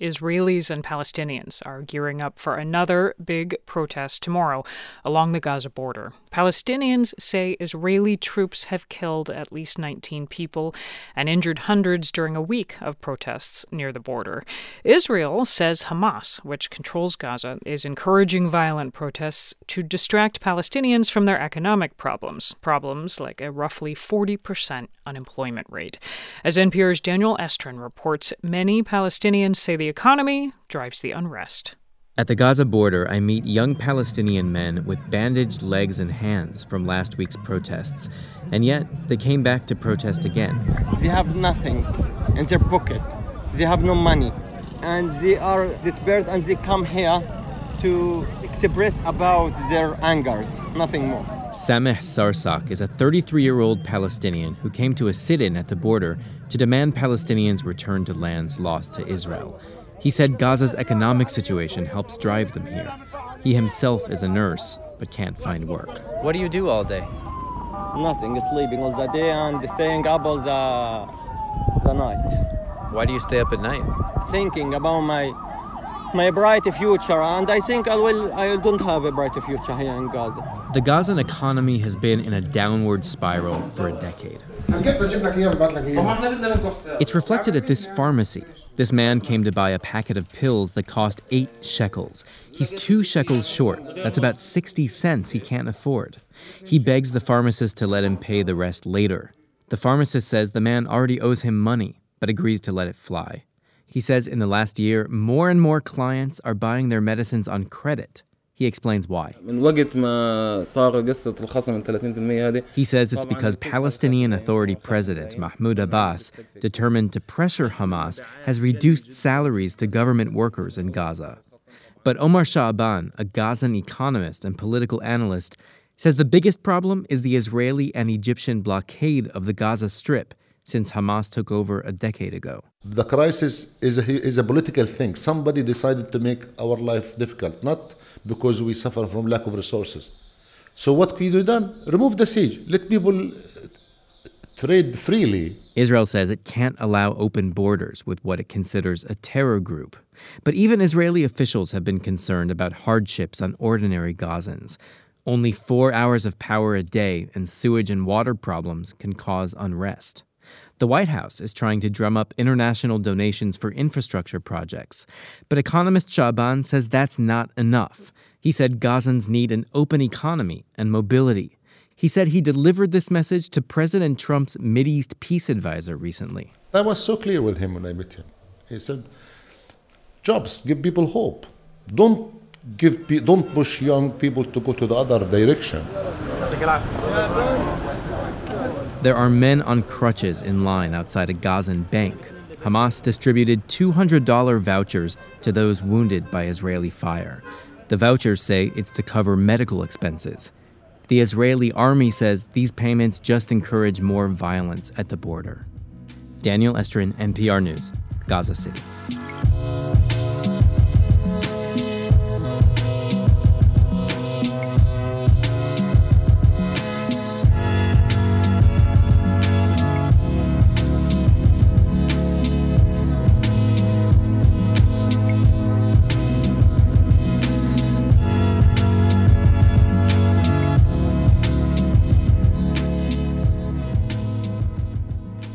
Israelis and Palestinians are gearing up for another big protest tomorrow along the Gaza border. Palestinians say Israeli troops have killed at least 19 people and injured hundreds during a week of protests near the border. Israel says Hamas, which controls Gaza, is encouraging violent protests to distract Palestinians from their economic problems like a roughly 40% unemployment rate. As NPR's Daniel Estrin reports, many Palestinians say the economy drives the unrest. At the Gaza border, I meet young Palestinian men with bandaged legs and hands from last week's protests. And yet, they came back to protest again. They have nothing in their pocket. They have no money. And they are desperate and they come here to express about their angers, nothing more. Sameh Sarsak is a 33-year-old Palestinian who came to a sit-in at the border to demand Palestinians return to lands lost to Israel. He said Gaza's economic situation helps drive them here. He himself is a nurse, but can't find work. What do you do all day? Nothing, sleeping all the day and staying up all the night. Why do you stay up at night? Thinking about my bright future, and I think I don't have a bright future here in Gaza. The Gazan economy has been in a downward spiral for a decade. It's reflected at this pharmacy. This man came to buy a packet of pills that cost 8 shekels. He's 2 shekels short. That's about 60 cents he can't afford. He begs the pharmacist to let him pay the rest later. The pharmacist says the man already owes him money, but agrees to let it fly. He says in the last year, more and more clients are buying their medicines on credit. He explains why. He says it's because Palestinian Authority President Mahmoud Abbas, determined to pressure Hamas, has reduced salaries to government workers in Gaza. But Omar Sha'aban, a Gazan economist and political analyst, says the biggest problem is the Israeli and Egyptian blockade of the Gaza Strip since Hamas took over a decade ago. The crisis is a political thing. Somebody decided to make our life difficult, not because we suffer from lack of resources. So what could you do? Remove the siege. Let people trade freely. Israel says it can't allow open borders with what it considers a terror group. But even Israeli officials have been concerned about hardships on ordinary Gazans. Only 4 hours of power a day and sewage and water problems can cause unrest. The White House is trying to drum up international donations for infrastructure projects. But economist Sha'aban says that's not enough. He said Gazans need an open economy and mobility. He said he delivered this message to President Trump's Mideast peace advisor recently. I was so clear with him when I met him. He said, jobs, give people hope. Don't push young people to go to the other direction. There are men on crutches in line outside a Gazan bank. Hamas distributed $200 vouchers to those wounded by Israeli fire. The vouchers say it's to cover medical expenses. The Israeli army says these payments just encourage more violence at the border. Daniel Estrin, NPR News, Gaza City.